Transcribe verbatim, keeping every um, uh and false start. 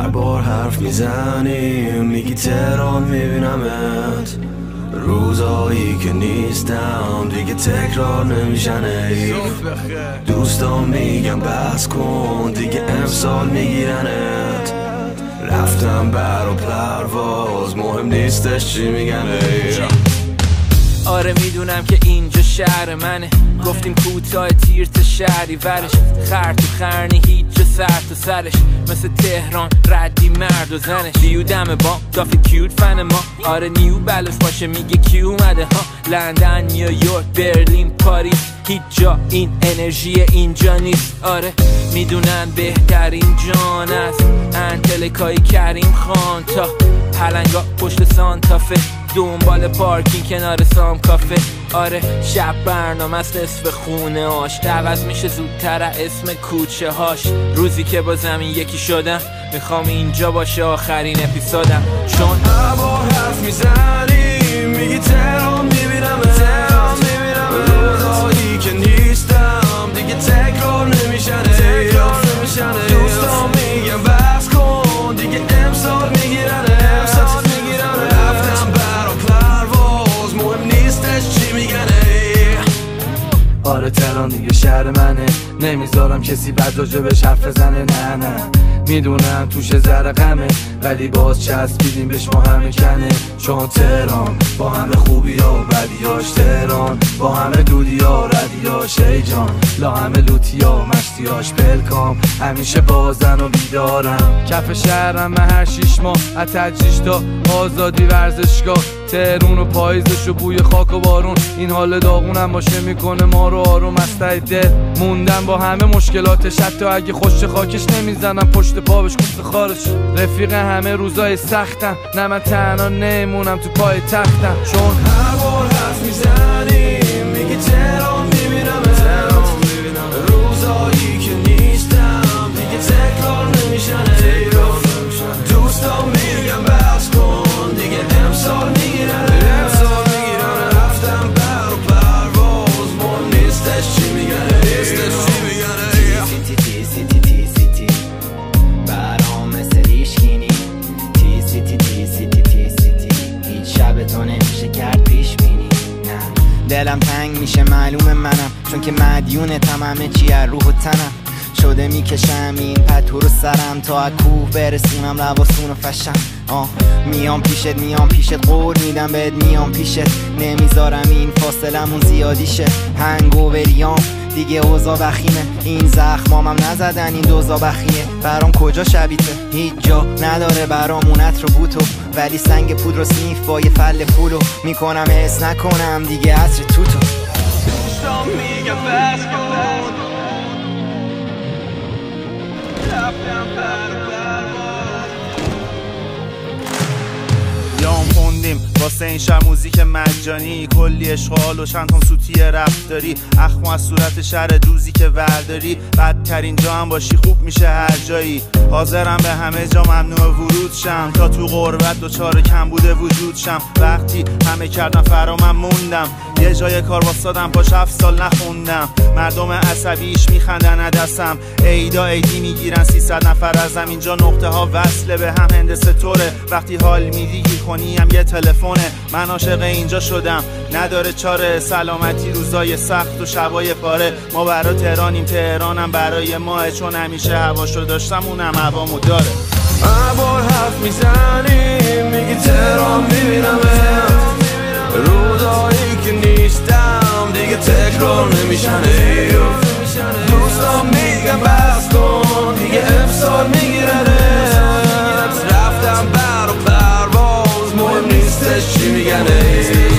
هر بار حرف میزنیم میگی تهران میبینمت، روزایی که نیستم دیگه تکرار نمیشن حیف. دوستان میگم بس کن دیگه امسال میگیرنت، رفتم بر و پرواز مهم نیستش چی میگن. آره میدونم که اینجا شهر منه، گفتیم کوتاه تیر تا شهری ورش، خر تو خرنی هیچ جا سر تو سرش، مثل تهران ردی مرد و زنش. بیو دم با دافی کیوت فن ما، آره نیو بلوش باشه میگه کی اومده ها. لندن، نیویورک، برلین، پاریس، هیچ جا این انرژی اینجا نیست. آره میدونن بهترین جان است انتلکای کریم خان تا پلنگا پشت سانتافه، دنبال پارکینگ کنار سام کافه. آره شب برنامه است نصف خونه هاش، عوض میشه زودتر اسم کوچه هاش. روزی که با زمین یکی شدم میخوام اینجا باشه آخرین اپیزودم، چون هر بار حرف میزنی میگی تهران میبینم، تهران میبینم، روزایی که نیستم دیگه تکرار نمیشن، تکرار نمیشن. دوستان میگم بس کن دیگه امسال میگیرن، امسال میگیرن. رفتم بر و پرواز مهم نیستش چی میگن. آره تهران دیگه شهر منه، نمیذارم کسی بد راجبش حرف بزنه. نه نه میدونم توش ذره غمه، ولی باز چسبیدیم بهش ما همه کنه. چون تهران با همه خوبی ها و بدیاش، تهران با همه دودی ها ردیاش، ای جان لا همه لوتی ها مشتیاش. پلکام همیشه بازن و بیدارم، کف شهرم من هر شیش ماه از تجریش تا آزادی ورزشگاه. تهرون و پاییزش و بوی خاک و بارون، این حال داغونم باشه میکنه ما رو آروم. از ته دل موندم با همه مشکلاتش، حتی اگه خوش خاکش نمیزنم پشت پا بهش کوفت خارش. رفیق همه روزای سختم، نه من تنها نمونم تو پای تختم. چون هر بار حرف میزنی میگی تهران میبینم، تهران میبینم، روزایی که نیستم دیگه تکرار نمیشن، تکرار نمیشن. دوستان میگم بس کن دیگه امسال میگیرن، امسال میگیرن. رفتم بر و پرواز مهم نیستش چی میگن، نیستش چی میگن. تی تی تی تی تی تی تی برام مثل ریشگینی، تی سی تی تی سی تی تی سی تی هیچ شب تو نمیشه کرد پیش بینی. نه دلم تنگ میشه معلوم منم، چون که مدیونتم همه چی از روح و تنم. شده میکشم این پتو رو سرم تا از کوه برسونم لباسون و فشم. آه میام پیشت میام پیشت قول میدم بهت میام پیشت، نمیذارم این فاصلمون زیادی شه. هنگووریام دیگه اوضاع بخیمه، این زخمامم نزدن این دوزا بخیه. برام کجا شبیته هیچ جا نداره برامونت رو بوتو، ولی سنگ پود رو سنیف با یه فل پولو میکنم حس نکنم دیگه عصر توتو. دوستان میگم بس کن رفتم بر و پرواز. یام خوندیم واسه این شهر موزیک مجانی، کلی اشغال و چند تام سوتی رفتاری. اخم از صورت شهر دوزی که ورداری، بدترین جا هم باشی خوب میشه هر جایی. حاضرم به همه جا ممنوع ورود شم، تا تو غربت دوچار کم بوده وجود شم. وقتی همه کردم فرا من موندم، یه جای کار واسادم پاش هفت سال نخوندم. مردم عصبیش میخندن عدسم، ایدا ایدی میگیرن سیصد نفر ازم. اینجا نقطه ها وصله به هم هندسه طوره، وقتی حال میدی گیر کنی هم یه تلفونه. من عاشق اینجا شدم نداره چاره، سلامتی روزای سخت و شبای پاره. ما برای تهرانیم تهرانم برای ماه، چون همیشه هواشو داشتم اونم هوامو داره. هر بار حرف میزنی میگی تهران میبینم، روزایی که نیستم دیگه تکرار نمیشن. دوستان میگم بس کن دیگه امسال میگیرنت، رفتم بر و پرواز مهم نیستش چی میگن.